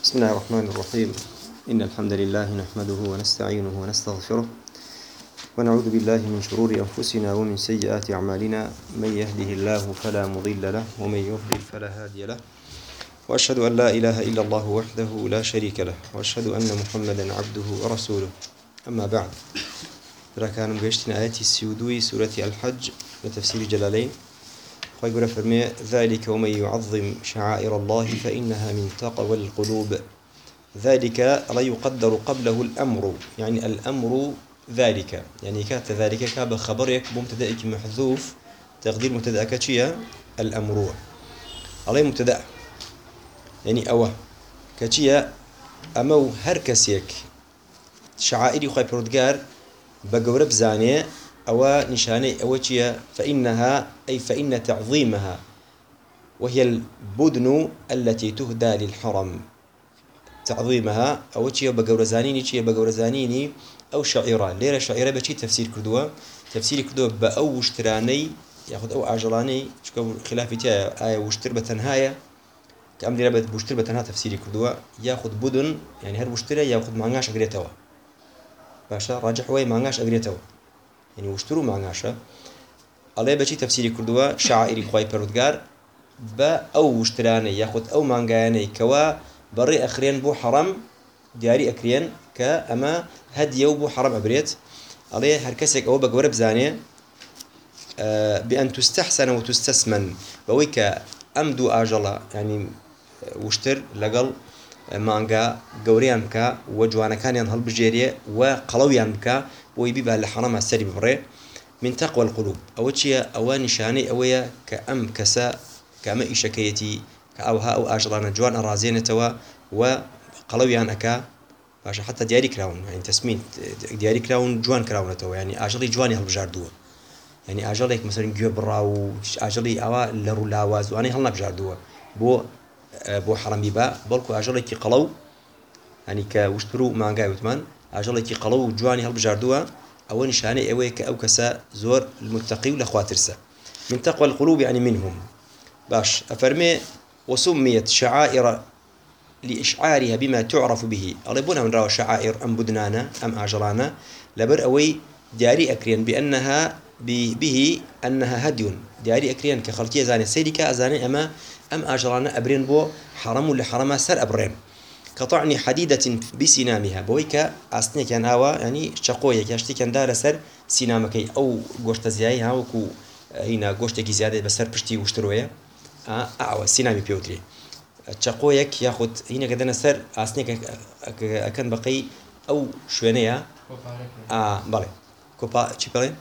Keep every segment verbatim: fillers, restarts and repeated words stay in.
بسم الله الرحمن الرحيم. إن الحمد لله نحمده ونستعينه ونستغفره ونعوذ بالله من شرور أنفسنا ومن سيئات أعمالنا. من يهده الله فلا مضل له ومن يضلل فلا هادي له، وأشهد أن لا إله إلا الله وحده لا شريك له، وأشهد أن محمدا عبده ورسوله. أما بعد، كان مجشتنا آيات السودوي سورة الحج لتفسير جلالين. ويقول فرمي: ذلك ومن يعظم شعائر الله فإنها من تقوى القلوب. ذلك لا يقدر قبله الأمر، يعني الأمر ذلك، يعني كات ذلك كاب خبرك بمبتدأك محذوف، تقدير مبتدأك شيء الأمر عليه مبتدأ، يعني أوه كشيء أمو هركسيك شعائر خوي بردقار بقورب زانية أو نشاني أو شيء، فإنها أي فإن تعظيمها وهي البدن التي تهدى للحرم. تعظيمها أو شيء بقورزانيني شيء بقورزانيني أو شعيرة. ليرة شعيرة بشي تفسير كردوة، تفسير كردوة بأو اشتراني ياخذ أو عجلاني، شكو خلافي تاع آية واشتر بتنهاية كأمر ربط بوشتر بتنها تفسير كردوة ياخذ بدن، يعني هر واشتري ياخذ معناش أجريتوا باشا راجح وين معناش أجريتوا، يعني واشتروا معناشة. عليه بشي تفسير كردوة شعائر خوي بردقار بأو اشتراني ياخذ أو معنايني كوا بري أخرين بو حرم دياري أكرين كأما هديو بو حرم أبريت. عليه هركسك أو بقورب زانية آه بأن تستحسن وتستسمن بويك أمدو آجلا، يعني وشتر لقل مانجا قوريان كا وجوانا كان ينهل بجيرية وقلويان كا ويبيبها لحرم السري ببري. من تقوى القلوب أول شيء أو نشاني أويا كأم كسا كأم إشكيتي كأوها أو آجلانا جوان أرازين توا وقلويان أكا باشا حتى دياري كراون، يعني تسمين دياري كراون جوان كراون توا، يعني آجلي جواني هالبجاردوه، يعني آجليك مثلا جيو براو آجلي أوا لرو لاواز وأنا هلا بجاردوه بو بو حرمي با بلكو آجليك قلو، يعني كوشترو مانجا وثمان آجليك قلو جواني هالبجاردوه. أو نشاني أويك أو كسا زور المتقي ولا خواترسا. من تقوى القلوب يعني منهم. باش أفرمي: وسميت شعائر لإشعارها بما تعرف به. ألبونا من راو شعائر أم بدنانا أم آجلانا لبر أوي دياري أكرين بأنها به أنها هدي دياري أكرين كخلتية زاني سيدك أزاني أما أم آجلانا أبرين بو حرم ولا حرما سر أبرين كطعني حديدة بسنامها بويك أصنع كان هوا، يعني شقوية كاشتي كان دار سر سنامكي أو قشت زيها وكو هنا قشتك زيادة بسر بشتي وشتروية أعوى سنامي بيوتري شقويك ياخد هنا كدنا سر أصنع كان بقي أو شوينية آه بالي كوبا تشيبلين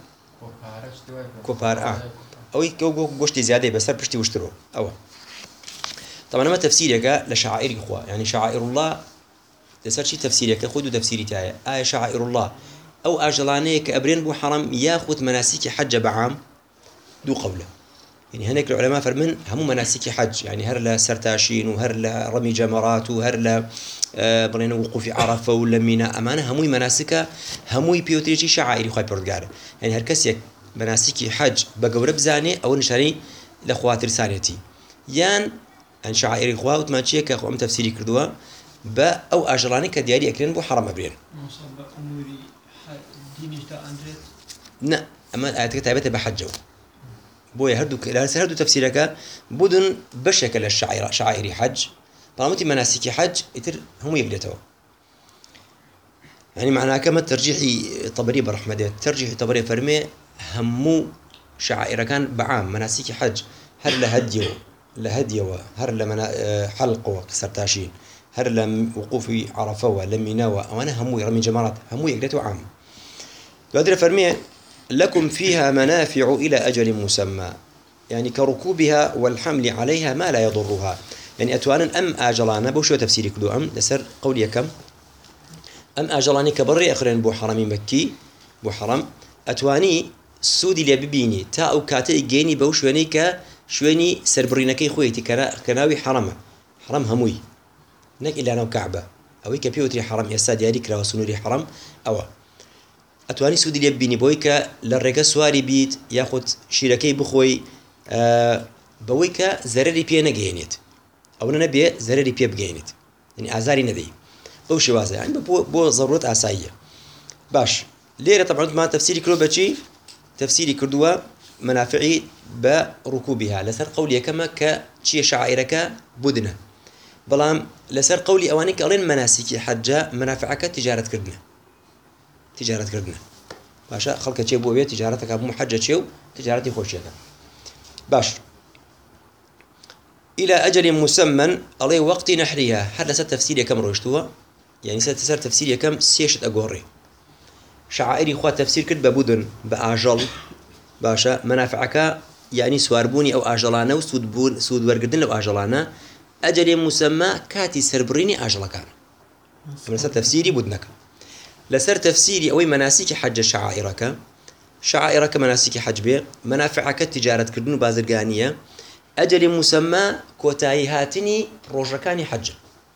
كوبار آه أو يكو قشت زيادة بسر بشتي وشترو أو طبعا ما تفسيرك لشعائر إخوة، يعني شعائر الله تسأل شي تفسيرك خذوا تفسيري تاعي آية شعائر الله أو أجلاني كأبرين بو حرم ياخذ مناسك حج بعام دو قوله. يعني هناك العلماء فرمن هم مناسك حج، يعني هر لا سرتاشين وهر لا رمي جمرات وهر لا آه بلين وقوف عرفة ولا ميناء أمانة هموي مناسك هموي بيوتريجي شعائر إخوة بردقارة. يعني هر كسيك مناسك حج بقورب زاني أو نشاني لأخوات رسانتي يان عن شعائر إخوة وتماشية كأخو أم تفسيري كردوا با أو أجراني كدياري أكرين بو حرام أبرين. مصاب أموري ديني تا أندريت. نا أما آياتك تعبت بحجو بويا هردو لا هردو تفسيرك بدن بشكل الشعائر شعائر حج طالما مناسك حج يتر هم يبدأوا. يعني معناه كما ترجيحي طبري برحمة ترجيحي طبري فرمي همو شعائر كان بعام مناسك حج هر لهديو لهديو هر لمنا حلقوا سرتاشين هر لم وقوف عرفوا لميناوا وانا همو يرمي جمرات همو يقدروا عام. قادر فرمي: لكم فيها منافع إلى أجل مسمى، يعني كركوبها والحمل عليها ما لا يضرها. يعني أتوانا أم آجلانا بوشو تفسيري كدو أم لسر قولي كم أم آجلاني كبري أخرين بو حرمي مكي بو حرم أتواني سودي اللي ببيني تا أو كاتي جيني بوشواني ك شويني سربرينكي خويتي كنا كناوي حرمه حرم هموي نك إلا أنا وكعبة أو كبيوتري حرم يساد دياري كلا وسنوري حرم أو أتواني سودي اللي بيني بويك للرجال سواري بيت ياخد شركي بخوي أه بويك زرري بيه نجينيت أو نبيه زرري بيه بجينيت. يعني آزاري ندي أو شوازة يعني بو بو ضرورة أساسية باش ليرة طبعا ما تفسيري كلو بشي تفسيري كردوا منافعي بركوبها لسر قولي كما كشي شعائرك بدنا بلام لسر قولي أوانك ألين مناسك حجة منافعك تجارة كردنا تجارة كردنا باشا خلق شيء بو بيت تجارتك أبو محجة شيء تجارتي خوشيك باش إلى أجل مسمى عليه وقت نحرها حدث تفسير كم روشتوها يعني ستسر تفسير كم سيشت أقوري شعائري خوا تفسير كرد ببودن بأجل باشا منافعك يعني سواربوني أو أجلانه وسود بون سود ورقدن لو أجلانه أجل مسمى كاتي سربريني أجل كان لسر تفسيري بدنك لسر تفسيري أوي مناسك حج شعائرك شعائرك مناسك حج بيه منافعك تجارة كردن بازرقانية أجل مسمى كوتاي هاتني روجكاني حج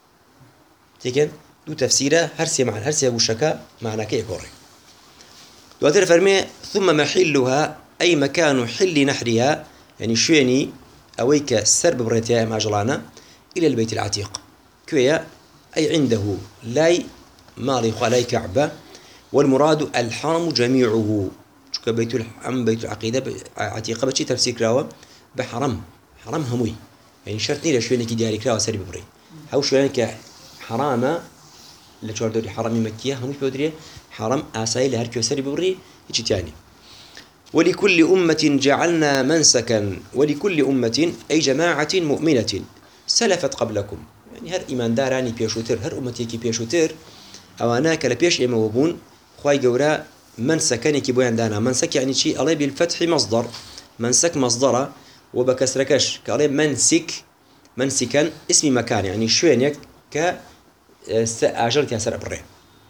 تيكن دو تفسيره هرسي معنى هرسي أبو شكا معنى كي يقوري دواتر فرمي ثم محلها أي مكان حل نحرها يعني شويني أويك سرب بريتها ماجلانا إلى البيت العتيق كويا أي عنده لاي مالي خلاي كعبة والمراد الحرم جميعه بيت الحرم بيت العقيدة عتيقة بشي تفسير كراوة بحرم حرم هموي يعني شرطني لشوينك دياري كراوة سري ببري هاو شوينك حرامة لشوار دوري حرامي مكية هموي بودري حرم آساي لهركيو سري ببري يجي تاني ولكل أمة جعلنا منسكا ولكل أمة أي جماعة مؤمنة سلفت قبلكم يعني هر إيمان داراني بيشوتر هر أمتي كي بيشوتر أو أنا كلا بيش إما وبون خواي جورا منسكني كي بوين دانا منسك يعني شيء عليه بالفتح مصدر منسك مصدره وبكسركش كعليه منسك منسكا اسم مكان يعني شوينك ك أجرت يا سر بري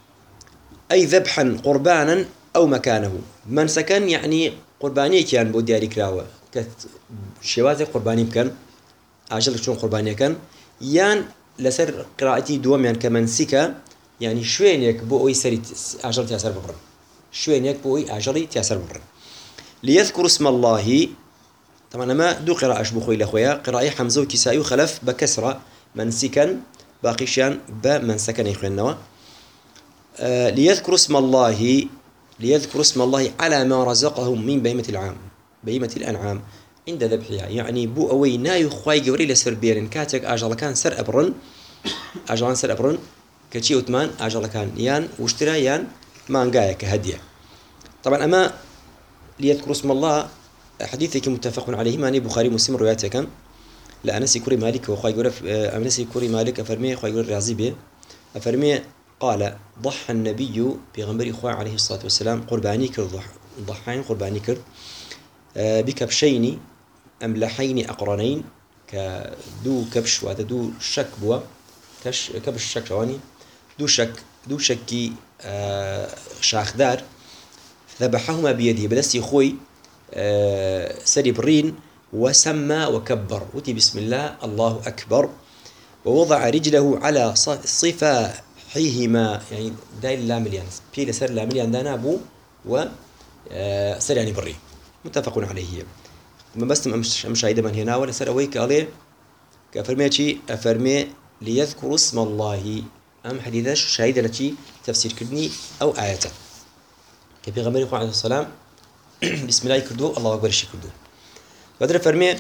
أي ذبحا قربانا أو مكانه منسكا يعني قرباني كان بودياري كراوة كشوازي قرباني بكن أجل شلون قرباني كان يان لسر قراءتي دوم يعني كمنسكا يعني شوينك بو يسري أجرت يا سر بري شوينك بو أجرت يا سر بري ليذكر اسم الله طبعا ما دو قراءة أشبخوي لأخويا قراءة حمزة وكسائي وخلف بكسرة منسكا باقيشان بمنسكا يخوي النوا آه ليذكر اسم الله ليذكر اسم الله على ما رزقهم من بهيمة العام بهيمة الأنعام عند ذبحها يعني بو أوي نايو خواي جوري لسر بيرن كاتك أجل كان سر أبرن أجلان سر أبرن كتشي أتمان أجل كان يان واشترى يان مانجايا كهدية طبعا أما ليذكر اسم الله حديثك متفق عليه ماني بخاري مسلم روايته كان لا أنس كوري مالك وخواي جوري أنس كوري مالك أفرمي خواي جوري رازي به أفرمي قال ضحى النبي بغمر إخوة عليه الصلاة والسلام قرباني كر ضحين قرباني كر بكبشين أملحين أقرنين كدو كبش وهذا دو شك بوا كش كبش شك شواني دو شك دو شكي شاخدار ذبحهما بيده بدستي خوي سري برين وسمى وكبر وتي بسم الله الله أكبر ووضع رجله على صفا حيهما يعني دايل لامليان بيل سر لامليان دانا أبو و سر يعني بري متفق عليه ما بس مش مش عيدا من هنا ولا سر أويك عليه كفرمي شيء أفرمي ليذكر اسم الله أم حديثش شهيد لشي تفسير كدني أو آياته كفي غمر عليه السلام بسم الله كردو الله أكبر شي كردو بدر فرمي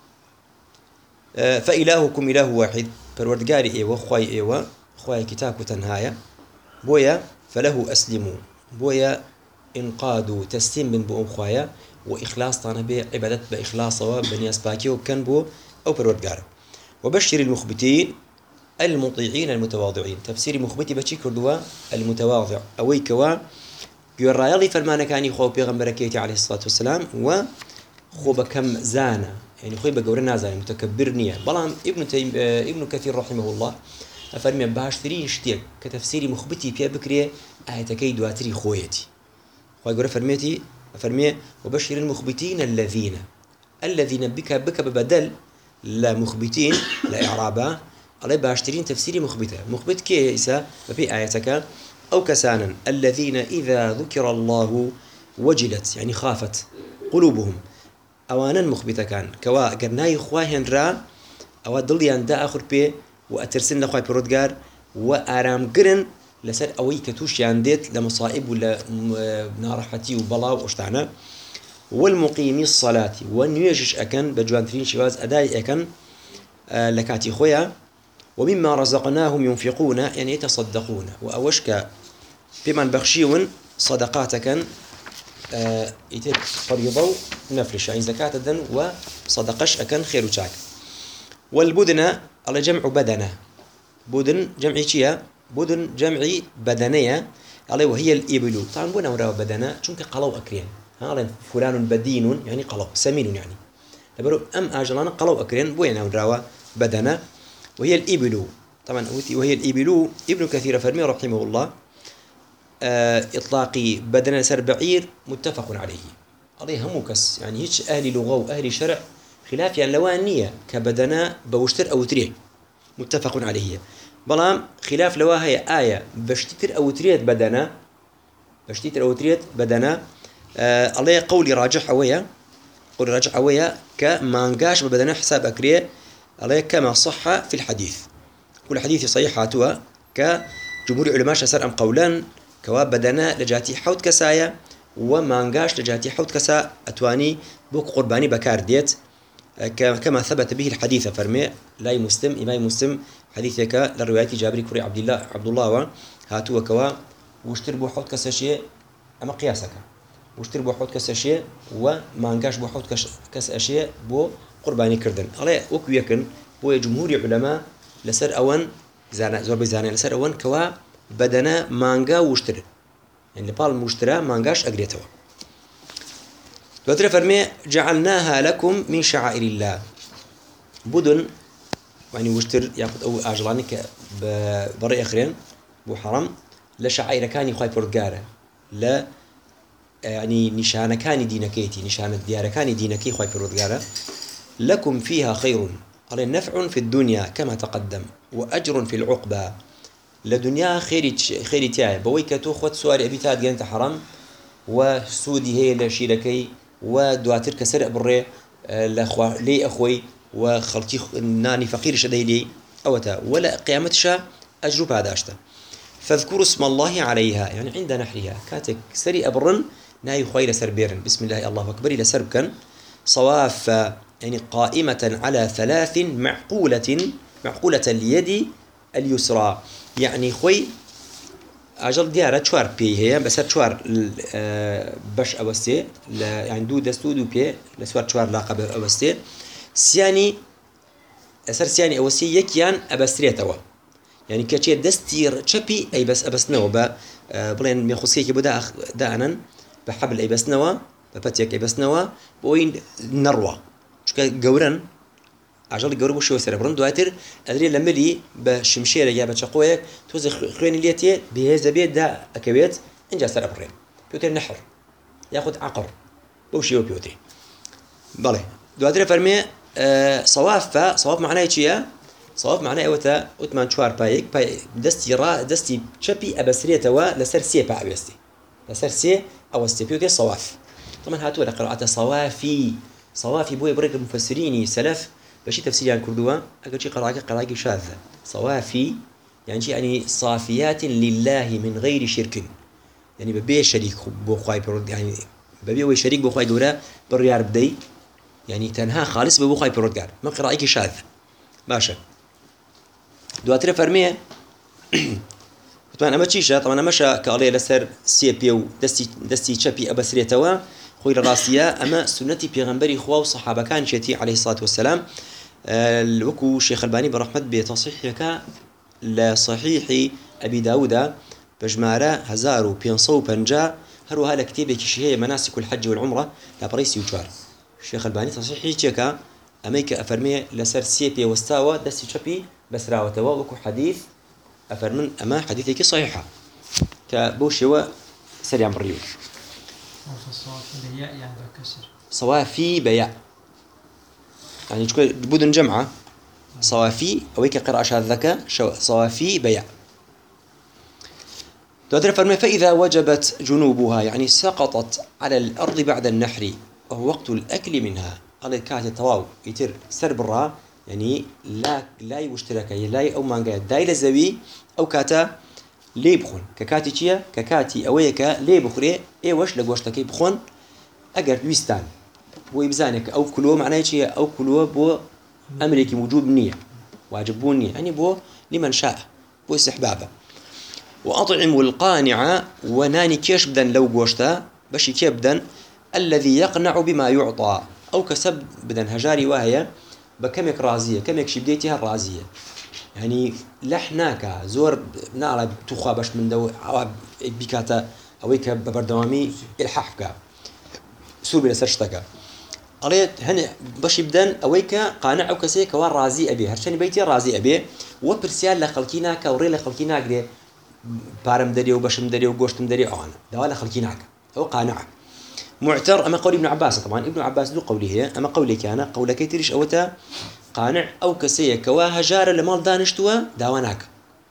فإلهكم إله واحد فالوردقاري إيوه خواي إيوه خواي كتاك تنهايا بويا فله أسلموا بويا إنقادوا تسليم من بؤم خوايا وإخلاص طانا به عبادت بإخلاص وبنياس باكي وكان بو أو فالوردقاري وبشر المخبتين المطيعين المتواضعين تفسير مخبتي بشي كردوا المتواضع أويكوا يرايلي فرمانا كاني خو بيغمبركيتي عليه الصلاة والسلام و خو بكم زانا يعني خوي بقورنا زانا متكبر نية بلان ابن تيم ابن كثير رحمه الله أفرمي باشتري شتيك كتفسيري مخبتي في بكري آيتكي دواتري خويتي خوي قرأ فرميتي أفرمي وبشر المخبتين الذين الذين بك بك ببدل لا مخبتين لا إعرابا على باشترين تفسيري مخبته مخبت كيسا في آيتك أو كسانا الذين إذا ذكر الله وجلت يعني خافت قلوبهم أوانا مخبتا كان كوا قرناي خواهن را أو دليان دا آخر بي وأترسن لخوي برودجار وآرام قرن لسر أوي كتوش يانديت لمصائب ولا نارحتي وبلاو واشتعنا والمقيمي الصلاة والنيجش أكن بجوانترين شواز أداي أكن آه لكاتي خويا ومما رزقناهم ينفقون يعني يتصدقون وأوشك بمن بخشيون صدقاتك آه يتر فريضة نفلش يعني زكاة الدن وصدقش أكن خير وشاك والبدن على جمع بدنة بدن جمعي شيا بدن جمعي بدنية عليه وهي الإبل طبعا بنا وراء بدنة شنك قلو أكرين هذا فلان بدين يعني قلو سمين يعني لبرو أم أجلنا قلو أكرين بنا وراء بدنة وهي الإبل طبعا وهي الإبل ابن كثير فرمي رحمه الله آه إطلاقي بدنة سر بعير متفق عليه عليه هموكس يعني هيش أهل لغة وأهل شرع خلاف يعني لوانية كبدنة بوشتر أو تريه متفق عليه بلام خلاف لوا هي آية بشتتر أو تريد بدنة بشتتر أو تريد بدنة آه عليه قولي راجح أويا قولي راجح أويا كمانقاش ببدنة حساب أكريه عليه كما صح في الحديث كل حديث صحيح هاتوا كجمهور علماء شسر أم قولا كواب بدنة لجاتي حوت كسايا ومانقاش لجاتي حوت كسا أتواني بوك قرباني بكار ديت كما ثبت به الحديث فرمي لا مسلم إمام مسلم حديثك للرواية جابر كوري عبد الله عبد الله هاتوا كوا واشتربوا حوت كسا شيء أما قياسك واشتربوا حوت كسا شيء ومانقاش بو حوت كسا شيء بو قرباني كردن عليه وكو يكن بو جمهور علماء لسر أون زانا زور بزانا لسر أون كوا بدنا مانقا واشتر يعني لبال مشترى مانقاش أقريتوا دوتر فرمي جعلناها لكم من شعائر الله بدن يعني واشتر ياخذ أو أجلاني كبري آخرين بو حرام لشعائر كاني خايف فرقارة لا يعني نشانة كاني دينكيتي نشانة ديارة كاني دينكي خايف فرقارة لكم فيها خير على نفع في الدنيا كما تقدم وأجر في العقبة لدنيا خيري خيري تاعي بويكتو خد سواري أبيتات جنت حرام وسودي هي لشيلكي ودواتر كسر بري لأخوة لي أخوي وخلقي ناني فقير شدي لي أوتا ولا قيامتشا أجرب هذا أشتا فاذكروا اسم الله عليها يعني عند نحرها كاتك سري أبرن ناي خوي لسر بيرن بسم الله الله أكبر لسرب كان صواف يعني قائمة على ثلاث معقولة معقولة اليد اليسرى يعني خوي أجل ديارة شوار بي هي بس شوار باش أوستي يعني دو دستو دو بي لسوار شوار لاقب أوستي سياني أسر سياني أوستي يكيان أبستريتوا يعني كأشي دستير شبي أي بس أبسنوا با بلين ميخوسكي بدا دانا بحبل أي بسنوا ببتيك أي بسنوا بوين نروى شكا جورن عجل جورب وشو سر برند دواتر أدري لملي بشمشيرة يا بتشقويك توز خرين اليتي بهذا بيت دا أكبيت إنجا سر برين بيوتر نحر ياخد عقر بوشيو بيوتي بالله دواتر فرمي أه صواف صواف معناه إيشيا صواف معناه أوتا أتمان شوار بايك باي دستي را دستي شبي أبسرية توا لسر سي بعبستي لسر سي أو استبيوتي صواف طبعا هاتوا لقراءة صوافي صوافي بوي بريك المفسرين سلف بشي تفسير عن كردوا أقول شيء قراءة قراءة شاذة صوافي يعني شيء يعني صافيات لله من غير شرك يعني ببي شريك بوخاي برود يعني ببي هو شريك بوخاي دورة بريار بدي يعني تنها خالص بوخاي برودجار ما قراءة شاذ باشا دواتر فرمية طبعا أما تشيشة طبعا أما شا كالي لسر سي بيو دستي دستي شبي أبسرية توا خوي الراسية أما سنتي بيغنبري خوا وصحابة كان شتي عليه الصلاة والسلام الوكو شيخ الباني برحمة بتصحيحك لصحيح أبي داود بجمارة هزارو بينصو بنجا هروها لكتيبك شيء مناسك الحج والعمرة لبريسي وشوار الشيخ الباني تصحيحك أميك أفرمي لسر سيبي واستاوى دستي شبي بس راوتوا وكو حديث أفرمن أما حديثك صحيحة كبوشوا سريع مريو صوافي بياء يعني بكسر صوافي بياء يعني تقول بدون جمعة صوافي أو هيك قراءة شاذة صوافي بياء تقدر فرمي فإذا وجبت جنوبها يعني سقطت على الأرض بعد النحر وهو وقت الأكل منها على كات التواو يتر سربرا يعني لا لا يشترك لا أو مانجا دايل زوي أو كاتا لي بخون ككاتي تشيا ككاتي أويكا لي بخري إيه وش لجوشتكي بخون أجر ويستان ويبزانك أو كلوا معناه شيء أو كلوا بو أمريكي موجود نية واجبوني يعني بو لمن شاء بو استحبابه وأطعموا القانع وناني كيش بدن لو جوشتا باش كيبدن الذي يقنع بما يعطى أو كسب بدن هجاري وهي بكمك رازية كمك شبديتها رازية يعني لحناك زور نعرف تخا باش من دو بكاتا أويك ببردوامي الححكة سوري لسرشتك قريت هن باش يبدن أويك قانع أو كسيك ور رازي أبي هرشاني بيتي رازي أبي وبرسيال لخلكيناك وري لخلكيناك دي بارم دري وبشم دري وقوشتم دري أنا دوالا خلكيناك هو قانع معتر أما قول ابن عباس طبعا ابن عباس ذو قوله هي أما قولي كان قولك تريش أوتا قانع أو كسيك وهجار لمال دانشتوا داواناك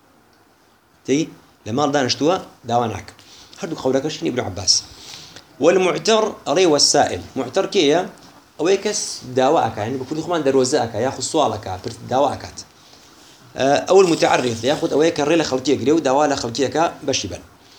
تي لمال دانشتوا داواناك هردو قولك شنو ابن عباس والمعتر أري والسائل معتر كيا أويكس دواك يعني بكل خمان دروزاك ياخذ سؤالك دواك أو المتعرف ياخذ أويك الريلة خلقية قريو دوالا خلقية بشبا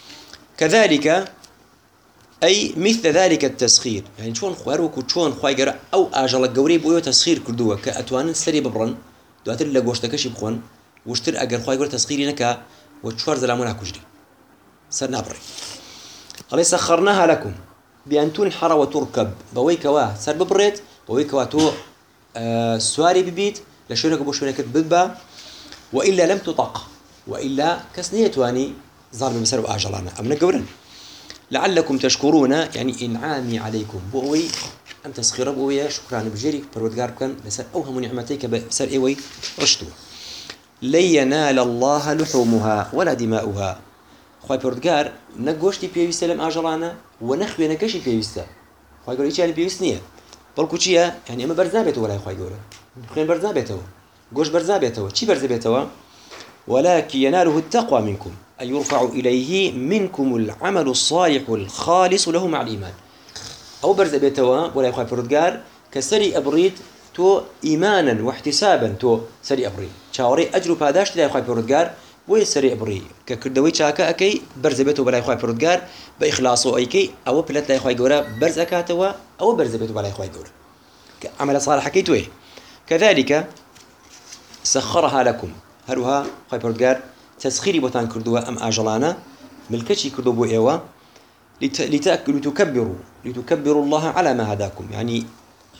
كذلك أي مثل ذلك التسخير يعني شون خوارك وشون خوايجر أو أجل الجوري بويو تسخير كردوه كأتوان سري ببرن دواتر اللي جوشتك شيء بخون واشتر أجر خوايجر تسخيري نكا وتشوار زلامنا كجري سرنا بري الله سخرناها لكم بأن تنحر وتركب بويك واه سر ببريت بويك واتو آه سواري ببيت لشونك بوشونك ببا وإلا لم تطق وإلا كسنية واني ظالم بسر وآجلانا أمنا قولا لعلكم تشكرون يعني إنعامي عليكم بوي أم تسخير بوي شكرا بجيري برودقار كان بسر أوهم نعمتيك بسر إيوي رشتوا لن ينال الله لحومها ولا دماؤها خواهي برودقار نقوشتي بيويستا لم آجلانا ونخوي نكشي بيويستا خواهي قول إيش يعني بيويسنية بلكو چيا يعني أما برزابيتو ولا خواهي قولا خواهي برزابيتو قوش برزابيتو چي برزابيتو ولكن يناله التقوى منكم أن يرفع إليه منكم العمل الصالح الخالص له مع الإيمان أو برزابيتو ولا خواهي برودقار كسري أبريد تو إيمانا واحتسابا تو سري أبريد شاوري أجر باداش لا خواهي برودقار وي سري أبري ككردوي شاكا أكي برزبيتو بلا خواهي برودقار بإخلاصو أيكي أو بلت لا خواهي قورا برز أكاتوا أو برزبيتو بلا خواهي قورا عمل صالح كيتوه كذلك سخرها لكم هروها خواهي برودقار تسخيري بوتان كردوا أم آجلانا ملكتشي كردو بو إيوا لتأكلوا لتكبروا لتكبروا الله على ما هداكم يعني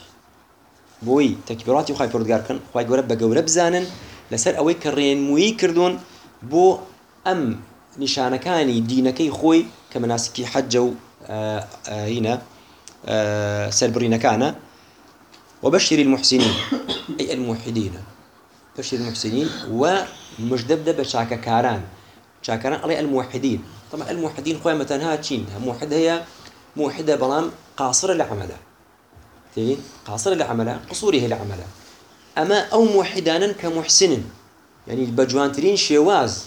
بوي تكبيراتي خواهي برودقار كان خواهي قورا بقورا بزانن لسر أوي كرين موي كردون بو أم نشانكاني دينكي خوي كمناسكي حجوا آه آه هنا آه سلبرين كان وبشر المحسنين أي الموحدين بشر المحسنين ومجدبدة بشاكا كاران شاكران علي الموحدين طبعا الموحدين خوي متنها تشين موحد هي موحدة بلام قاصرة لعمله تي قاصرة لعمله قصوره لعمله أما أو موحدانا كمحسن يعني البجوانترين شواز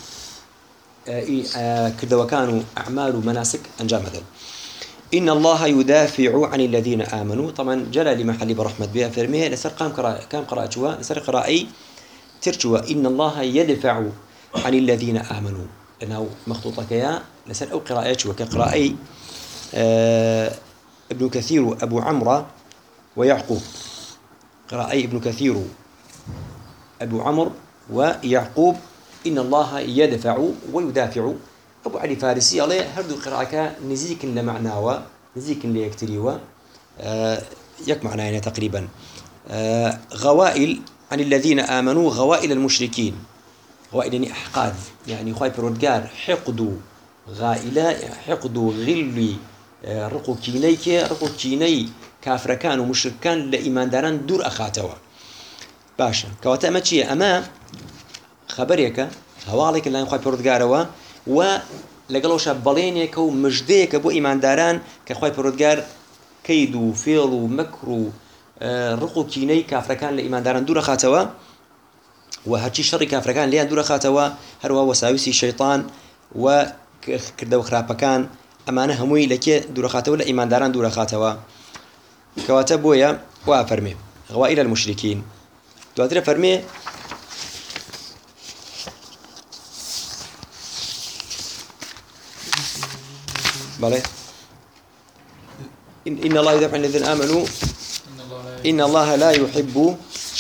كردوا كانوا أعمال ومناسك أنجام هذا إن الله يدافع عن الذين آمنوا طبعا جلى لمحل برحمة بها فرميها لسر قام قراءة كام قراءة شوا لسر قراءة ترجوا إن الله يدفع عن الذين آمنوا لأنه مخطوطة كيا لسر أو قراءة شوا كقراءة آه ابن كثير أبو عمرو ويعقوب قراءة ابن كثير أبو عمرو ويعقوب إن الله يدفع ويدافع أبو علي فارسي عليه هردو قراءة نزيك لمعناوا نزيك ليكتريوا آه يك معناه تقريبا آه غوائل عن الذين آمنوا غوائل المشركين غوائل يعني أحقاد يعني خواي برودقار حقدوا غائلة حقدوا غلي آه رقو كينيك رقو كيني كافر كان ومشرك كان لإيمان داران دور أخاتوا باشا كواتا ما تشي أما خبريك هوالك اللي نخوي برودقاروا ولقلوش بلينيك ومجديك بو إيمان داران كخوي برودقار كيدو فيلو مكرو آه رقو كيني كافر كان لإيمان داران دور أخاتوا وهاتشي شر كافر كان ليان دور أخاتوا هروا وساوسي الشيطان وكردو خرابا كان أمانة هموي لكي دور أخاتوا لإيمان داران دور أخاتوا كواتا بويا وافرمي غوائل المشركين دواتر فرمي بله إن, إن الله يدافع عن الذين آمنوا إن الله لا يحب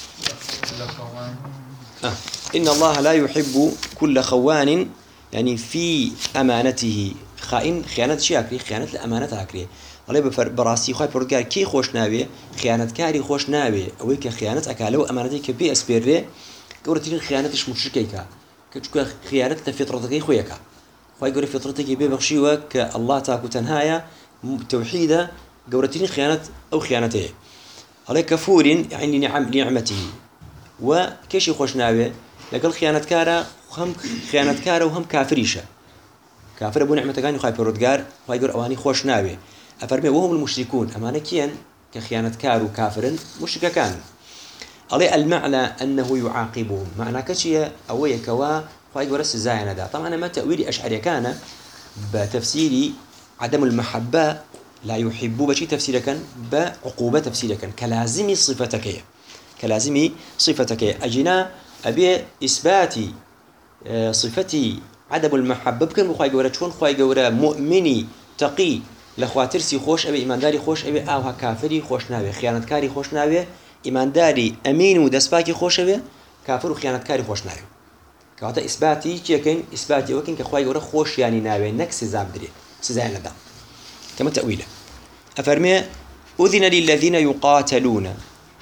آه. إن الله لا يحب كل خوان يعني في أمانته خائن خيانة شيء خيانة الأمانة أكري الله بفر براسي خايف برجع كي خوش نابي خيانة كاري خوش نابي أو كي خيانة أكالو أمانتك بي أسبيري قولتين خيانتش مشركيكا كتشكو خيانة فطرتك خويكا خايف قولي فطرتك بي بخشيوك الله تاكو تنهايا توحيدا قولتين خيانة أو خيانته الله كفور يعني نعم نعمته وكيش خوش نابي لقل خيانة كارا هم خيانة كارا وهم كافريشة كافر أبو نعمة كان يخاف الردقار ويقول أواني خوش نابي أفرمي وهم المشركون أمانة كيان كخيانة كار وكافر مشرك كان عليه المعنى أنه يعاقبهم معنى كشيء أوي كوا ويقول رس زاينا ده طبعا ما تأويلي أشعري كان بتفسيري عدم المحبة لا يحبوا بشي تفسير كان بعقوبة تفسير كان كلازمي صفتك كلازمي صفتك أجنا أبي إثباتي صفتي عدم المحبة بكن بخواي جورا شون خواي جورا مؤمني تقي لخواترسي خوش أبي إيمانداري خوش أبي أو كافري خوش نابي خيانتكاري خوش نابي إيمانداري أمين ودسباكي خوش أبي كافر وخيانتكاري خوش نابي كهذا إثباتي كيكين إثباتي وكين كخواي جورا خوش يعني نابي نكس زابدري سزاين لدا كما تأويله أفرمي أذن للذين يقاتلون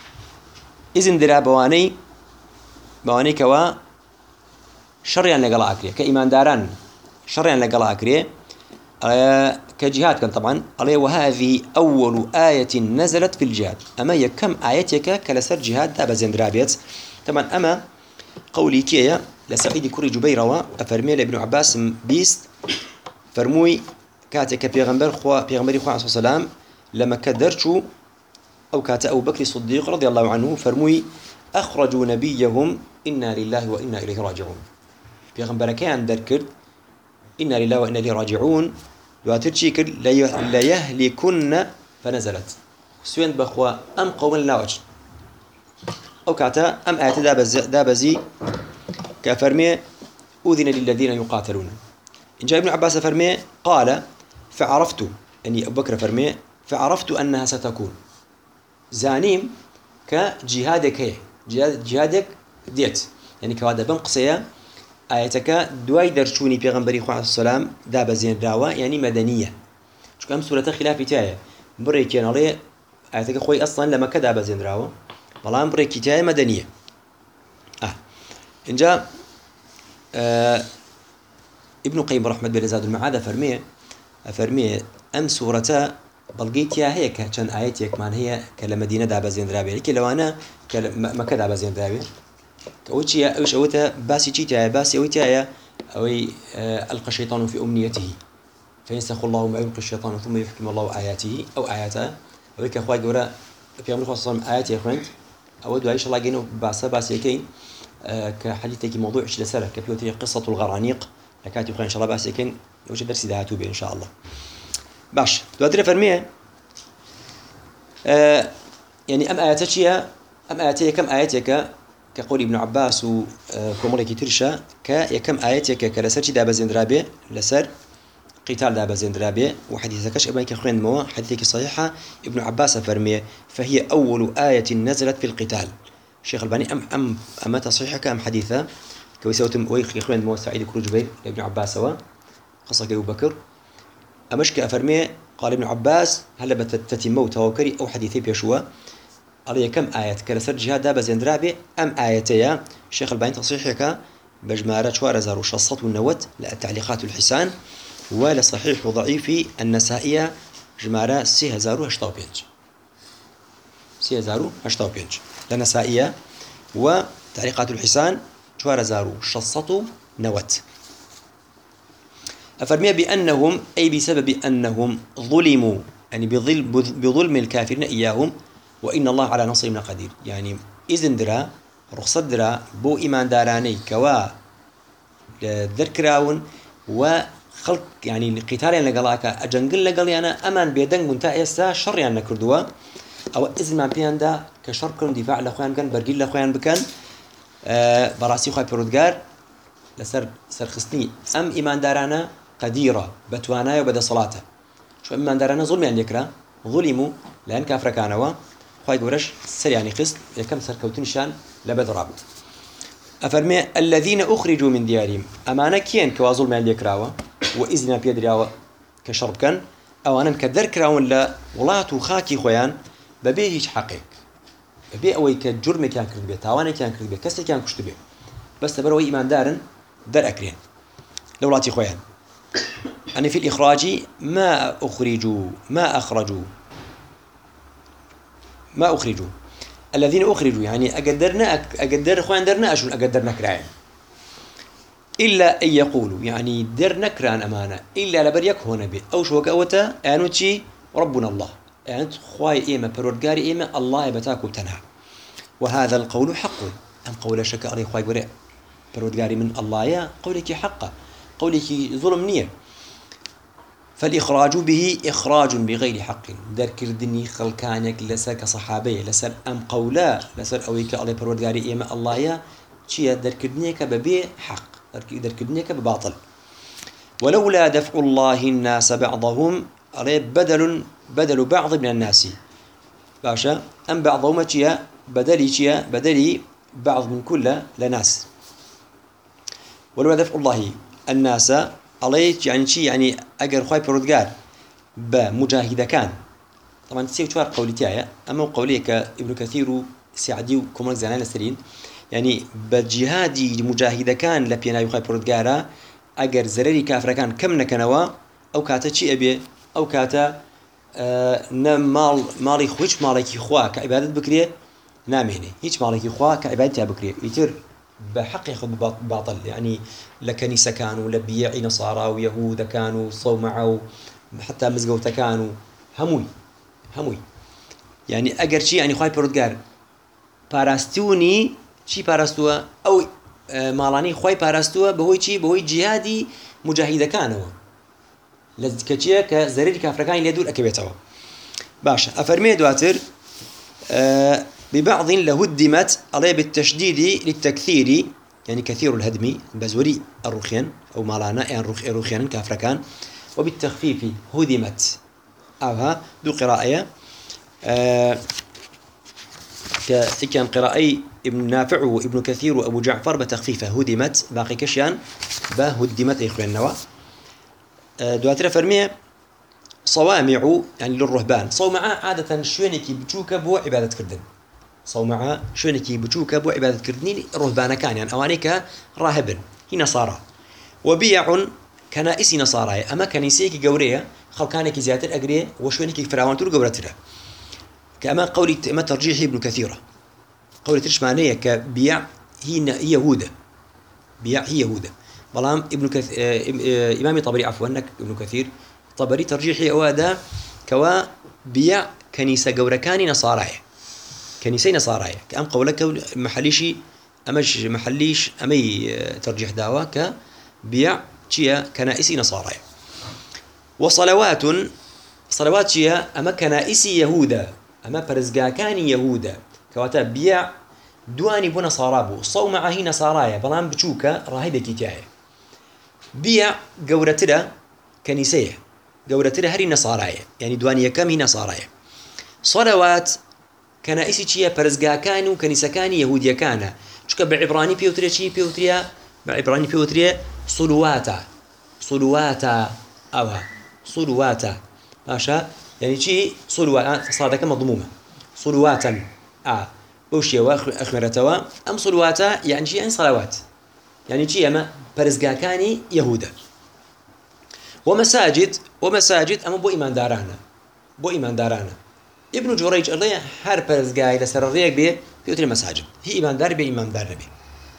إذن درا بواني بواني كوا شريان لقلا أكريه كإيمان داران شريان لقلا أكريه آه كجهاد كان طبعا عليه وهذه أول آية نزلت في الجهاد أما هي كم آيتك كلسر جهاد دابا زندرابيت طبعا أما قولي كيا لسعيد كوري جبيرة أفرمي لابن عباس بيست فرموي كاتك بيغمبر خوا بيغمبري خوا عليه الصلاة والسلام لما كدرتشو أو كات أبو بكر الصديق رضي الله عنه فرموي أخرجوا نبيهم إنا لله وإنا إليه راجعون بيغمبر كان دركر إنا لله وإنا إليه راجعون دواترشي كر لا يهلكن فنزلت سوين بخوا أم قوم لا وجه أو كاتا أم آيات دابز دابزي كفرمي أذن للذين يقاتلون إن جاء ابن عباس فرمي قال فعرفت يعني أبو بكر فرمي فعرفت أنها ستكون زانيم كجهادك هي جهاد جهادك ديت يعني كوادا بنقصية آياتك دواي درشوني بيغمبري خواه السلام دابا زين راوا يعني مدنية شو كم سورة خلافي تاية بريكين عليه آياتك خوي أصلا لما كدابا زين راوا بلان بريكي تاية مدنية آه إن جاء آه ابن قيم رحمة بالزاد المعادة فرمية فرمية أم سورة بلقيتيا هيك كان آياتك مان هي كلمدينة دابا زين رابي لكن لو أنا ما كدابا زين رابي كوتشي أوش أوتا باسي تيتا باسي أوتا أوي ألقى الشيطان في أمنيته فينسخ الله ما يلقي الشيطان ثم يحكم الله آياته أو آياته أوي كأخوي جورا في أمر خاصة آيات يا أخوان أود إن شاء الله جينو بعصا باسي كين كحديثك موضوع إيش لسالك كبيوتي قصة الغرانيق لكاتي أخوان إن شاء الله باسي كين وش درس ده هاتوبي إن شاء الله باش دواتري فرمية آه يعني أم آياتك أم آياتك كم آياتك كقول ابن عباس وكمريكي ترشا كيكم آياتك كلسر دابا زندرابي لسر قتال دابا زندرابي وحديثكش ابن كخوين مو حديثك صحيحة ابن عباس فرمية فهي أول آية نزلت في القتال الشيخ الباني أم أم أما تصحيحك أم حديثة كويسوتم ويخي خوين مو سعيد كرو جبير ابن عباس هو قصة أبو بكر أمشك أفرمية قال ابن عباس هل بتتم موت وكري أو حديثي بيشوا عليه كم آية كلسر جهاد دابا زندرابي أم آياتيا الشيخ الباني تصحيحك بجمارة شوار زارو شصت والنوت للتعليقات الحسان ولا صحيح وضعيف النسائية جمارة سي هزارو هشتاو بينج سي هزارو هشتاو بينج لنسائية وتعليقات الحسان شوار زارو شصت نوت أفرمي بأنهم أي بسبب أنهم ظلموا يعني بظلم الكافرين إياهم وإن الله على نصرهم قدير يعني إذن درا رخصة درا بو إيمان داراني كوا ذكراون وخلق يعني القتال يعني لقلاك أجنقل لقلي أنا أمان بيدنق منتا إيسا شر يعني كردوا أو إذن ما بيان دا كشرب كن دفاع لأخوان كان برجيل لأخوان بكن أه براسي خوي برودجار لسر سرخصني أم إيمان دارانا قديرة بتوانا وبدا صلاته شو إيمان دارانا ظلم يعني يكره ظلموا لأن كافر كانوا خوي جورش سر يعني قسط كم سر كوتين شان لبد رابط أفرمي الذين أخرجوا من ديارهم أمانة كين كواظل ما يكراوا وإذن بيدريوا كشرب كان أو أنا كدر كراون لا والله توخاكي خويان ببيه هيج حقيق ببيه أوي كجرم كان كرد بيه تاواني كان كرد بيه كسر كان كشت بيه بس تبروي إيمان دارن در أكرين لولاتي خويان أنا في الإخراج ما أخرجوا ما أخرجوا ما أخرجوا الذين أخرجوا يعني أقدرنا أقدر خوان درنا أشون أقدرنا كراين إلا أن يقولوا يعني درنا كران أمانة إلا لبريك هنا به أو شو كأوتا أنو شيء ربنا الله يعني خواي إيمة برودجاري إيمة الله يبتاكو تنها وهذا القول حق أم قول شك عليه خواي بريء برودجاري من الله يا قولك حقه قولك ظلم نية فالإخراج به إخراج بغير حق در كردني خلكانك لسر كصحابي لسر أم قولا لسر أويك عليه برودجاري إيمة الله يا شيء در كردنيك ببي حق در كردنيك بباطل ولولا دفع الله الناس بعضهم بدل بدل بعض من الناس باشا أم بعضهم شيء بدلي شيء بدلي بعض من كل لناس ولولا دفع الله الناس عليه يعني شيء يعني أجر خايب برودجار بمجاهدة كان طبعا تسيب شوار قولي تاعي أما قوليك ابن كثير سعدي وكمال زنان السرين يعني بجهادي مجاهدة كان لبينا يخايب برودجارا أجر زرري كافر كان كم نكنوا أو كاتا شيء أبي أو كاتا آه نم مال مالي خوش مالك خوا كعبادة بكرية نامهني هيج مالك خوا كعبادة بكرية يتر بحق ياخذ باطل يعني لكنيسة كانوا لبيعي نصارى ويهود كانوا صومعوا حتى مزقوت كانوا هموي هموي يعني أجر شيء يعني خايب برودجار باراستوني شي باراستوا أو آه مالاني خواي باراستوا بهوي شي بهوي جهادي مجاهدة كانوا لذكتشيا كزرير كافركان يدور أكبيتوا باشا أفرمي دواتر أه ببعض لهدمت عليه بالتشديد للتكثير يعني كثير الهدم بزوري الرخيان أو مالانا يعني الرخيان كافركان وبالتخفيف هدمت أوها دو قراءة أه كان قراءي ابن نافع وابن كثير وأبو جعفر بتخفيفه هدمت باقي كشيان بهدمت إخوان النوا دواتر فرمية صوامع يعني للرهبان صومعة عادة شوينكي بتشوكا بو عبادة كردن صومعة شوينكي بتشوكا بو عبادة كردني الرهبان كان يعني أوانيك راهبا هي نصارى وبيع كنائس نصارى أما كنيسيك جورية خلقانك زيادة أجريه وشوينكي فراوان تور جورتها كما قولي ما ترجيح ابن كثيرة قولي ترشمانية كبيع هي يهودة بيع هي يهودة بلام ابن كث... اه... إمامي طبري عفوا أنك ابن كثير طبري ترجيحي أوادا كوا بيع كنيسة جوركاني نصارى كنيسة نصارى كأم قولك محليشي أمش محليش أمي ترجيح دعوة كبيع شيا كنائسي نصارى وصلوات صلوات شيا أما كنائسي يهودا أما برزقاكاني يهودا كواتا بيع دواني بو نصارابو صومعة هي نصارايا بلان بچوكا راهبة كيتايا بيع قورتنا كنيسية قورتنا هري نصارايا يعني دواني كم هي نصارايا صلوات كنائسي چيا برزقاكاني وكنيسكاني يهوديا كانا چوكا بعبراني بيوتريا چي بيوتريا بعبراني بيوتريا صلواتا صلواتا أوها صلواتا ماشا يعني چي صلوات صادك مضمومة صلواتا آه بوشيا وأخمرتوا أم صلواتا يعني شيء يعني صلوات يعني شيء أما برزقاكاني يهودا ومساجد ومساجد أما بو إيمان دارانا بو إيمان دارانا ابن جريج الله هر برزقاي لسر الريق بيه بيوتري مساجد هي إيمان دار بي إيمان دار نبي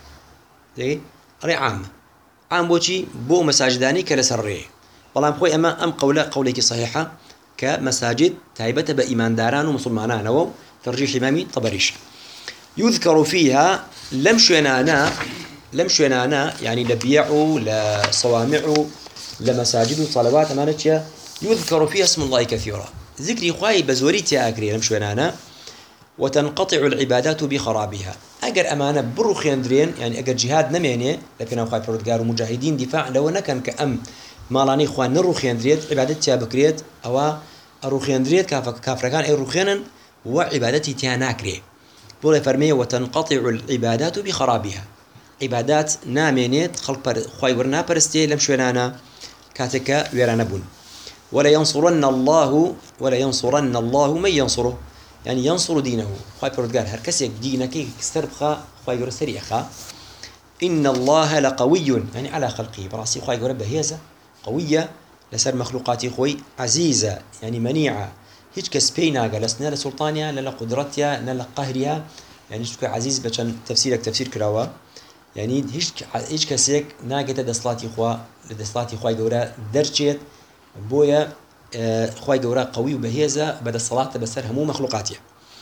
زي ري عام عام بوشي بو مساجداني كلسر الريق والله أخوي أما أم قولة قولك صحيحة كمساجد تايبة بإيمان داران ومسلمانان و ترجيح إمامي طبريش يذكر فيها لم شينانا لم شينانا يعني لبيعوا لصوامعوا لمساجد وصلوات أمانتها يذكر فيها اسم الله كثيرا ذكري خواي بزوري تأكري لم شينانا وتنقطع العبادات بخرابها. أجر أمانة بروخ يندرين يعني أجر جهاد نمينه لكن أخوي فرودجار ومجاهدين دفاع لو نكن كأم مالاني إخوان نروخ يندريت عبادتها بكريت أو أروخ يندريت كاف كافر كان أي روخينا وعبادتي تياناكري بقول فرمية وتنقطع العبادات بخرابها. عبادات نامينيت خلق بر خوي ورنا برستي لم شوينانا كاتك ويرانا بون. ولا ينصرن الله ولا ينصرن الله من ينصره يعني ينصر دينه. خوي فرودجار هركسيك دينك استربخا خوي ورسري أخا. إن الله لقوي يعني على خلقه براسي خوي وربه هيزة قوية لسر مخلوقاتي خوي عزيزة يعني منيعة هيج كسبينا جلسنا لسلطانيا لا قدرتها لا قهرها يعني شو عزيز بشان تفسيرك تفسير كراوا يعني هيج هيج كسيك ناقة دستلاتي خوا لدستلاتي خوي جورا درجت بويا آه خوي جورا قوي وبهيزة بدأ الصلاة بسر همو مخلوقاتها.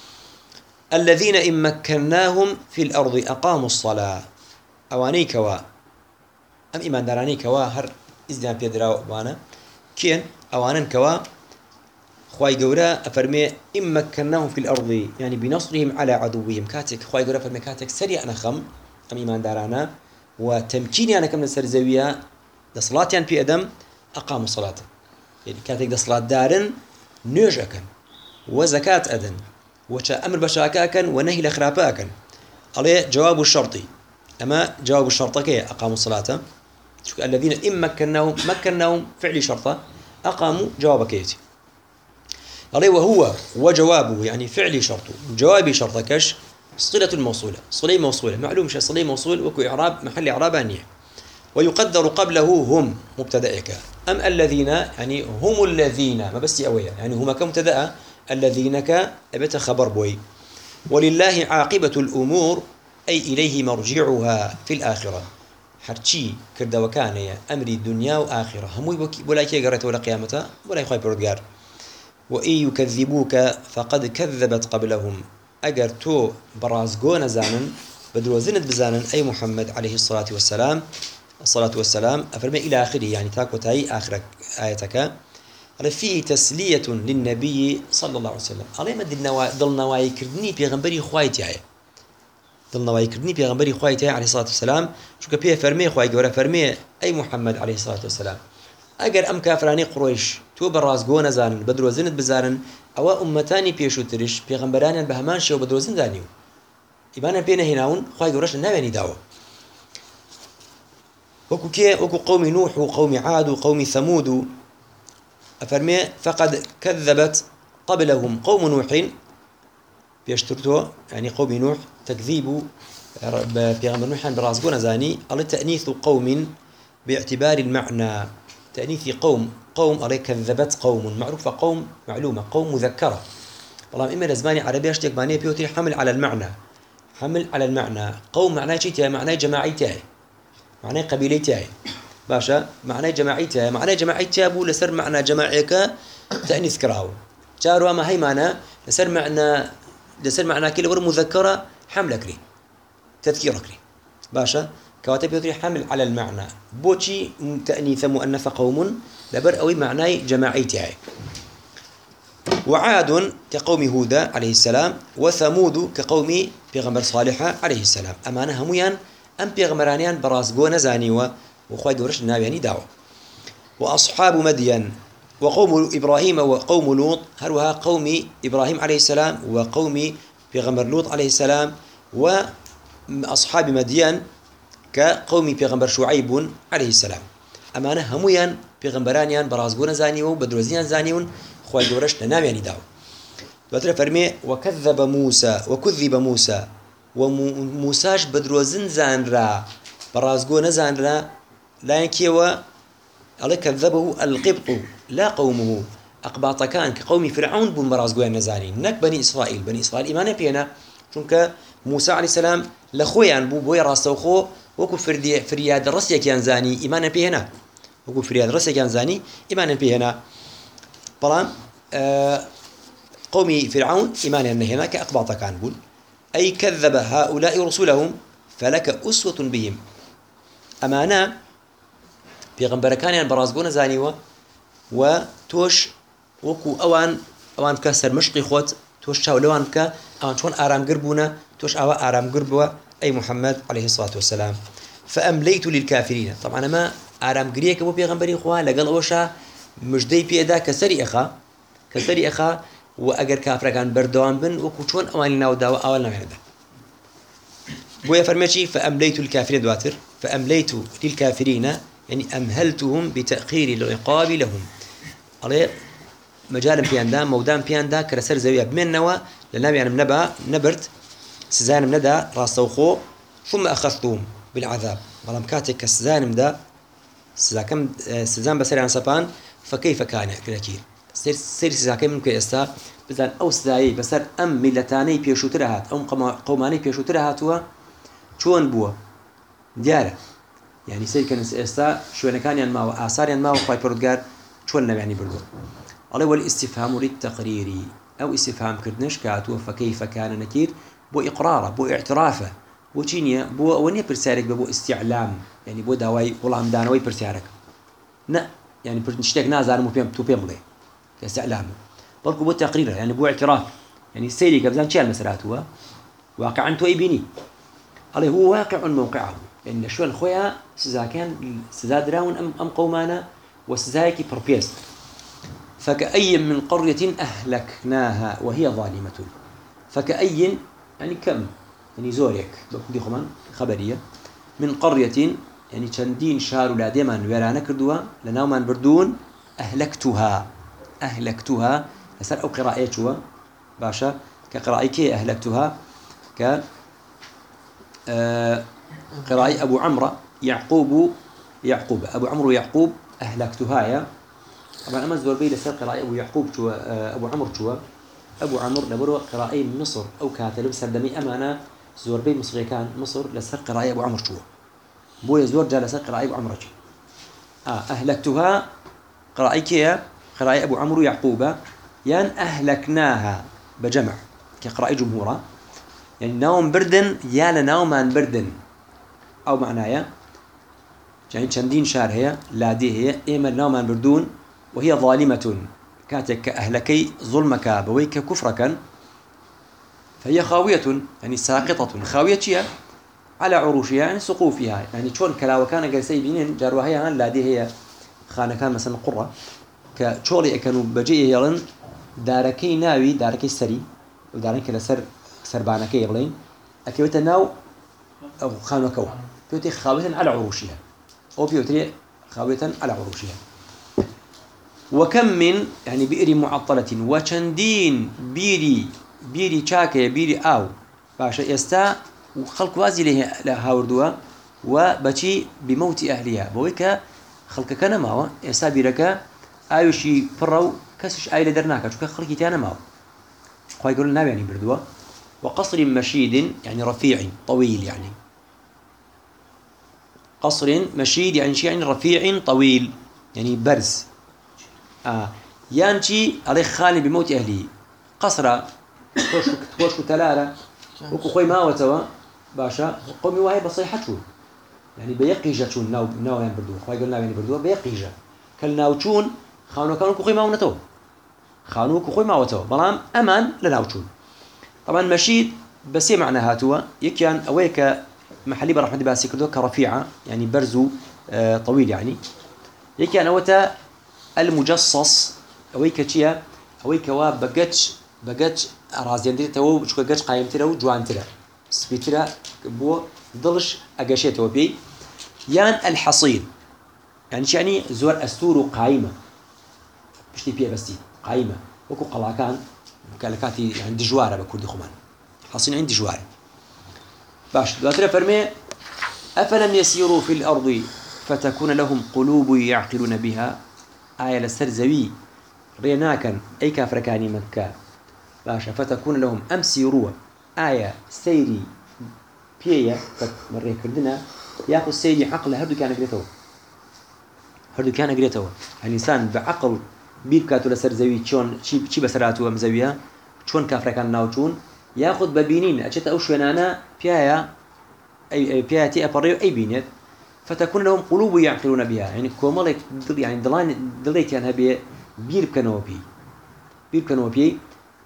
الذين إن مكناهم في الأرض أقاموا الصلاة أواني كوا أم إيمان داراني كوا هر إزدان بيدراو وانا كين أوانا كوا خواي جورا أفرمي إن مكناهم في الأرض يعني بنصرهم على عدوهم كاتك خواي جورا أفرمي كاتك سريع أنا خم أم إيمان دارانا وتمكيني أنا كم نسر زاوية دصلاتي يعني في أدم أقاموا الصلاة يعني كاتك دصلات دارن نيج أكن وزكاة أدن وشا أمر بشاكا أكن ونهي لخرابا أكن عليه جواب الشرطي أما جواب الشرطة كي أقاموا الصلاة الذين إن مكناهم مكناهم فعل شرطة أقاموا جواب كيتي عليه وهو وجوابه يعني فعل شرطه جوابي شرطة كش صلة الموصولة صلة موصولة معلوم مش صلة موصول وكو إعراب محل إعرابانية ويقدر قبله هم مبتدأك أم الذين يعني هم الذين ما بس أويا يعني هما كمبتدأ الذين كأبت خبر بوي ولله عاقبة الأمور أي إليه مرجعها في الآخرة هرچی کردوکانه أمر الدنيا وآخرة هموي ولا كيجرت ولا قيامته ولا يخاف بردگار وإن يكذبوك فقد كذبت قبلهم أجر تو برازقون زانن بدرو زند بزانن أي محمد عليه الصلاة والسلام الصلاة والسلام أفرمي إلى آخره يعني تاكوتاي آخر آيتك فيه تسلية للنبي صلى الله عليه وسلم عليه ما ضل نواي كردني بيغنبري خوايتي هاي ضل نواي كردني بيغنبري خوايتي عليه الصلاة والسلام شو كبيه فرمي خواي جورا فرمي أي محمد عليه الصلاة والسلام أجر أم كافراني قريش تو برازقون زانن بدرو زند بزانن أو أمتاني بيشو تريش بيغنبراني بهمان شيء وبدرو زند دانيو إبانا بينا هناون خواي جوراش نبني داو وكو كي وكو قوم نوح وقوم عاد وقوم ثمود أفرمي فقد كذبت قبلهم قوم نوح بيشترتوا يعني قوم نوح تكذيب بيغمبر نوح برازقون زاني على تأنيث قوم باعتبار المعنى تأنيث قوم قوم على كذبت قوم معروفة قوم معلومة قوم مذكرة والله إما لزماني عربي أشتك بانيه بيوتي حمل على المعنى حمل على المعنى قوم معناه شيء تاعي معناه جماعي تاعي معناه قبيلي تاعي باشا معناه جماعي تاعي معناه جماعي تابو لسر معنى جماعيك تأنيث كراو جاروا ما هي معنى لسر معنى لسر معنى كل ور مذكرة حمل كري تذكير كري باشا كواتب يطري حمل على المعنى بوشي تأنيث مؤنث قوم لبر أوي معناه جماعي تاعي وعاد كقوم هود عليه السلام وثمود كقوم بيغمبر صالح عليه السلام أمانة هميان أم بيغمرانيان برازقون زانيوا وخواي قرش النابياني دعوة وأصحاب مدين وقوم إبراهيم وقوم لوط هروها قوم إبراهيم عليه السلام وقوم بيغمبر لوط عليه السلام وأصحاب مدين كقوم بيغمبر شعيب عليه السلام أمانة هميان بيغمبرانيان برازقون زانيوا بدروزيان زانيون خواي قرش النابياني دعوة دواتر فرمي وكذب موسى وكذب موسى وموساش بدروزن زان را برازقون زان را لا ينكيوا الله كذبه القبط لا قومه أقباط كان كقوم فرعون بن برازقون نزاني نك بني إسرائيل بني إسرائيل إيمانه بينا چونك موسى عليه السلام لخويان بو بوي راستوخو وكو فردي فرياد رسيا كان زاني إيمانه بينا وكو فرياد رسيا كان زاني إيمانه بينا طبعا آه قوم فرعون إيمانه هنا كأقباط كان بول أي كذب هؤلاء رسولهم فلك أسوة بهم أمانة بيغمبر كان يعني برازقون زانيوا وتوش وكو أوان أوان كسر مشقي خوت توش شاو لوان بك أو شون آرام قربونا توش أوا آرام قربوا أي محمد عليه الصلاة والسلام. فأمليت للكافرين طبعا أنا ما آرام قريك أبو بيغمبري خواه لقل أوشا مجدي بيدا كسري أخا كسري أخا وأجر كافر كان بردوان بن وكوشون أواننا وداوا أولنا من هذا بويا فرمشي فأمليت للكافرين دواتر فأمليت للكافرين يعني أمهلتهم بتأخير العقاب لهم عليه مجال بياندا مودام بياندا كرسر زاوية بمن نوا لنبي يعني نبا نبرت سزان مندا راستوخو ثم أخذتهم بالعذاب ولم كاتك سزان مدا سزاكم سزان بسري عن سبان فكيف كان كنكير سير سير سزاكم من كيستا بزان أو سزاي بسر أم ملتاني بيشو ترهات أم قوماني بيشو ترهاتوا شون بوا ديارة يعني سير كان استا شو أنا كان ما وآثار ما وخاي بردقار شون يعني بردو الله والاستفهام للتقرير أو استفهام كردنش كاتوا فكيف كان نكير بو إقراره بو اعترافه بو تشينيا بو وني برسالك بو استعلام يعني بو داوي والله دانوي برسالك نا يعني برنشتك نازار مو بيم تو بيملي كاستعلام بركو بو تقرير يعني بو اعتراف يعني سيري كبزان شي المسرات هو واقع انتو يبيني الله هو واقع موقعه لان يعني شو خويا سزا كان سزا دراون ام ام قومانا وسزايكي بربيست فكأي من قرية أهلكناها وهي ظالمة فكأي يعني كم يعني زوريك دي خمان خبرية من قرية يعني چندين شار ولا ديمان ويرانا كردوا لناومان بردون أهلكتها أهلكتها لسر أو قراءة شوا باشا كقراءة كي أهلكتها ك آه قراءة أبو عمرو يعقوب يعقوب أبو عمرو يعقوب أهلكتها يا طبعا أما زور بي لسر قراءة أبو يعقوب شوا أبو عمرو شوا أبو عمرو نبرو قراءة مصر أو كاتب سردمي أمانة زور بي مصري كان مصر لسر قراءة أبو عمرو شوا بو يزور جالس قراءة أبو عمرو آه أهلكتها قراءة كيا قراءة أبو عمرو يعقوب يان أهلكناها بجمع كقراءة جمهورة يعني نوم بردن يا لنومان بردن أو معناها يعني چندين شهر هي لا دي هي إما نومان بردون وهي ظالمة كاتك أهلكي ظلمك بويك كفرك فهي خاوية يعني ساقطة خاوية على عروشها يعني سقوفها يعني شون كلا وكان جالسي بينين جاروها لا دي هي خانة كان مثلا قرة كشولي كانوا بجي يلن داركي ناوي داركي سري وداركي لسر سربانكي يلين أكيد ناو أو خانة كوا بيوتي خاوية على عروشها أو بيوتي خاوية على عروشها وكم من يعني بئر معطلة وشندين بيري بيري شاكة بيري آو باشا يستا وخلق وازي له هاوردوا وبشي بموت أهلها بويك خلق كان ماوا يستا بيرك آيوشي فرو كسش آي لدرناك شو خلقي تانا ماوا خواهي يقولون نابي يعني بردوا وقصر مشيد يعني رفيع طويل يعني قصر مشيد يعني شيء يعني رفيع طويل يعني برز آه يانشي عليه خالي بموت أهله قصر توشك تلارة وكو خوي ما وتوا باشا قومي وهي بصيحته يعني بيقيجة شون ناو ناو يعني بردو خوي قلنا يعني بردو بيقيجة كالناو شون خانو كانوا كو خوي ما ونتوا خانو كو خوي ما وتوا بلام أمان لناو شون طبعا مشيد بس معنى هاتوا يكيان أويك محلي برحمة باسي كردو كرفيعة يعني برزو آه طويل يعني يكيان أوتا المجصص أويك تشيا أويك وا بقتش بقتش أرازيان دي تو شو بقتش قايم ترى وجوان ترى سبيترا بو ضلش أجاشيته وبي يان الحصين يعني شو يعني زور أستور قايمة مش تبيه بس قايمة وكو قلاكان كالكاتي يعني دجوارة بكل خمان حصين عندي جوار باش دواترا فرمي أفلم يسيروا في الأرض فتكون لهم قلوب يعقلون بها آية لسر زوي ريناكن أي كافركاني مكة باشا فتكون لهم أمسيروا آية سيري بيئة مريه كردنا ياخذ سيري عقل هردو كان قريتوا هردو كان قريتوا الإنسان بعقل بيبكاتو لسر زوي شون شي بسراتو مزوية شون كافركان ناوچون ياخذ ببينين أجت أو شوينانا بيئة أي بيئة أبريو أي بينت فتكون لهم قلوب يعقلون بها يعني كومالك يعني دلان دليت يعني هبي بير كانوا بي بير كانوا بي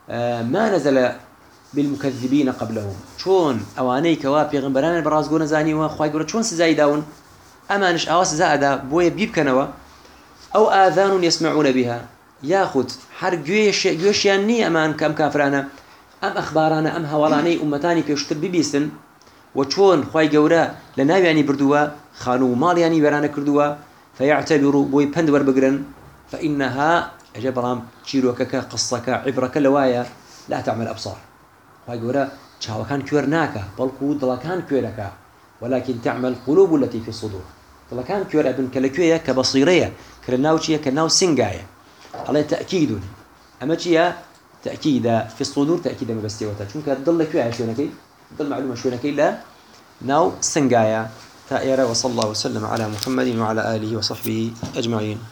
ما نزل بالمكذبين قبلهم شون أواني كوا بيغمبران برازقون زاني وخواي يقول شون سزاي داون أمانش أواس زائدة بوي بيبكنوا أو آذان يسمعون بها ياخد حر جيش جيش يعني أمان كم كافرانا أم أخبارنا أم هوالاني أمتاني كيشتر ببيسن وشون خواي جورا لنا يعني بردوا خانوا مال يعني ورانا كردوا فيعتبروا بوي بندور بقرن فإنها جبرام تشيروكك قصك عبرك لوايا لا تعمل أبصار خواي جورا شاو كان كورناك بلقو ضلا كان كورك ولكن تعمل قلوب التي في الصدور ضلا كان كور ابن كلكوية كبصيرية كلناوشية كناو سنجاية على تأكيد أما شيء تأكيد في الصدور تأكيد ما بس يوتا شو كضل كوية شو نكي ضل معلومة شو نكي لا ناو سنجاية تائرة. وصلى الله وسلم على محمد وعلى آله وصحبه أجمعين.